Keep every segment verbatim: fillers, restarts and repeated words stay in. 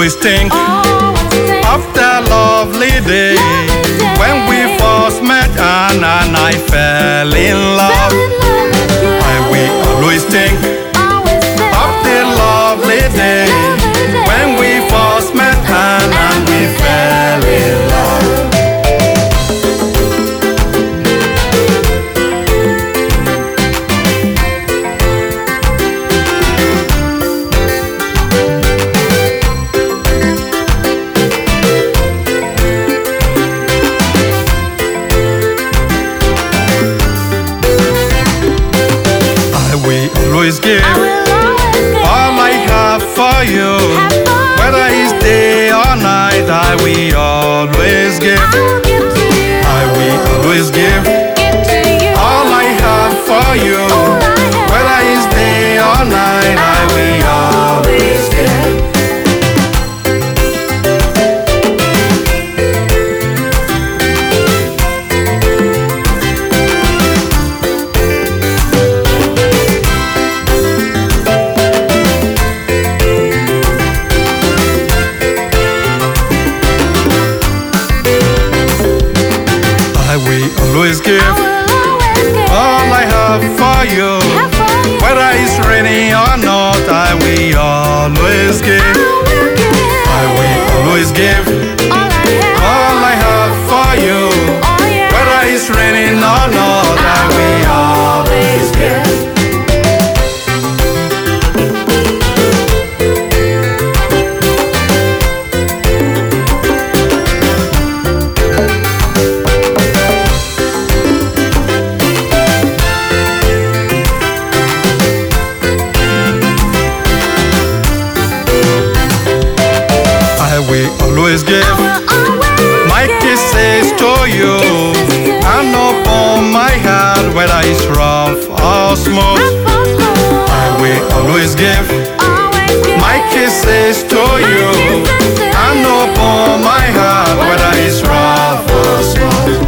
always think always think of that lovely day Lovely day. when we first met and, and I fell in love. fell in love with you. I will always think Always think of the lovely day Lovely day. when we first met and, and we fell in love. Always give I will always give all I have for you, have for whether you. it's day or night. I will always give. I will give to you. I will always give Give to you. all I have for you, All I have. whether it's day or night. I will always give. I will always give I will always give all I have for you, have for you. whether it's raining or not. I will always give. I will give I will always give all I have. all I have for you, Oh, yeah. whether it's raining or not. I will always give. I will always give I will always my give kisses to you, kisses to and you. upon my heart, whether it's rough or smooth. I will always give Always give my kisses to you, kisses to and you. upon my heart, whether it's rough or smooth.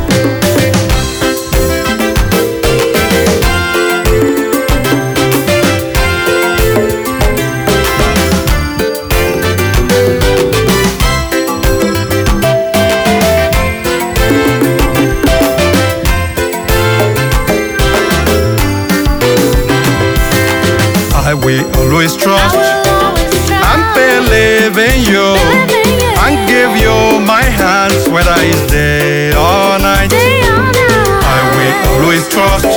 I will always I trust will always try and believe in you, believe in you. and give you my hands, whether it's day or night. Day or night. I will always trust